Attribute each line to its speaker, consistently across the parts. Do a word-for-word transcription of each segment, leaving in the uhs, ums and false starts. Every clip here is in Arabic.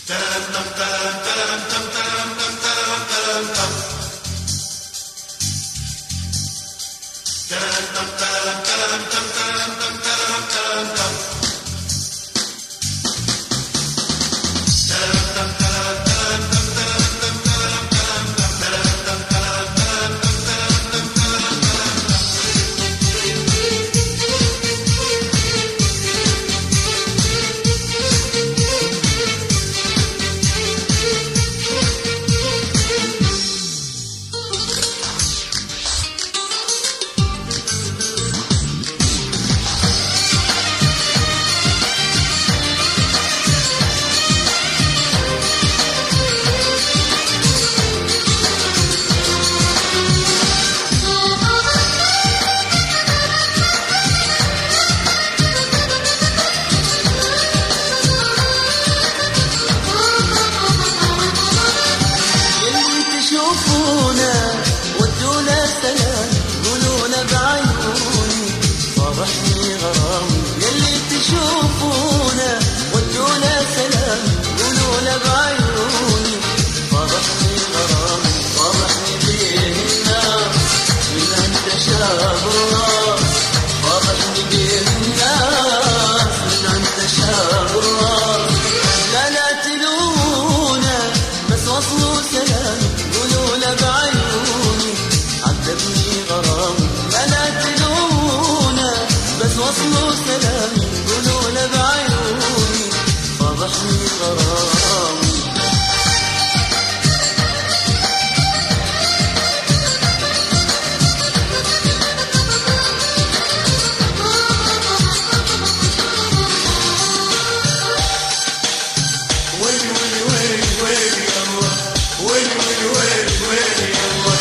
Speaker 1: وصلوا سلامي قولوا له بعيوني فضحني غرامي.
Speaker 2: ويلي ويلي ويلي ويلي يا الله ويلي ويلي ويلي ويلي يا الله.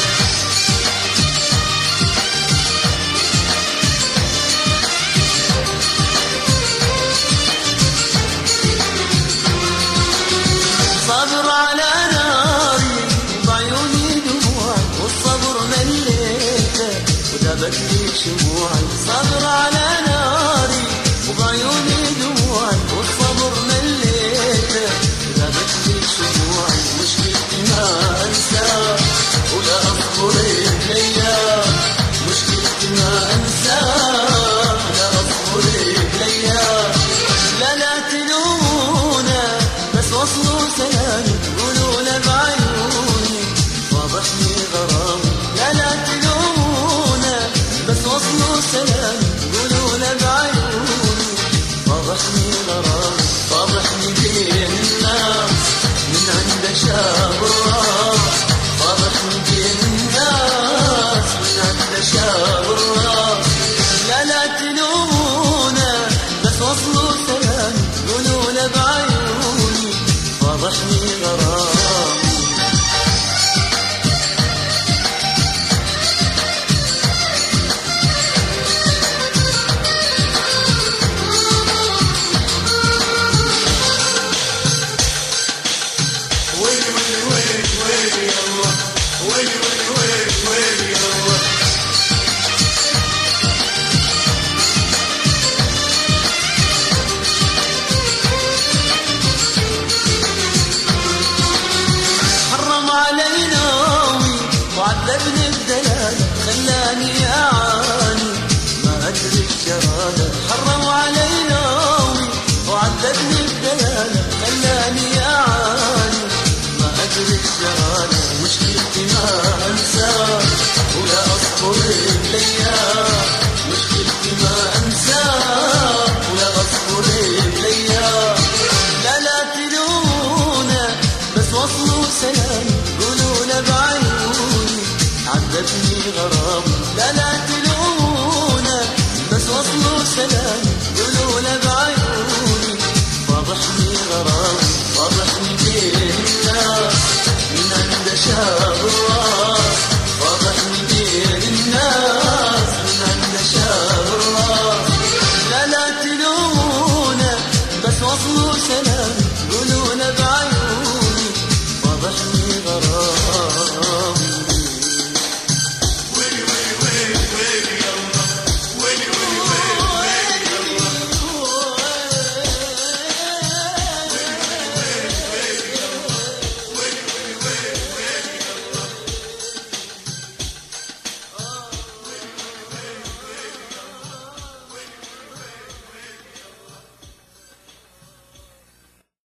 Speaker 1: صبر على ناري بعيوني دموعي والصبر مليته وذابت لي شموعي. صبر على ناري وبعيوني دموعي والصبر مليته وذابت لي شموعي. مشكلتي ما انساه ولا اصبر اليا، مشكلتي ما انساه ولا اصبر اليا. لا لا تلومونا بس وصلوا سلامي قولوا له بعيوني فضحني غرامي. لا لا تلومونا بس وصلوا سلامي قولوا له بعيوني فضحني غرامي. فضحني بين الناس من عند شاب الراس، فضحني بين الناس من عند شاب الراس. لا لا تلومونا بس وصلوا سلامي قولوا له بعيوني فضحني غرامي.
Speaker 2: ويلي ويلي ويلي ويلي يا الله ويلي ويلي ويلي ويلي يا الله.
Speaker 1: حرم علي نومي وعذبني بدلال خلاني اعاني ما ادري الشراله. حرم علي نومي وعذبني بدلال خلاني اعاني ما ادري الشراله. مشكلتي ما انساه ولا اصبر اليا، مشكلتي ما انساه ولا اصبر اليا. لا لا تلومونا بس وصلوا سلامي قولوا له بعيوني عذبني غرامي. لا لا تلومونا بس وصلوا سلامي قولوا له بعيوني فضحني غرامي. فضحني بين الناس من عند شاب الراس، فضحني بين الناس من عند شاب الراس. لا لا تلومونا بس وصلوا سلامي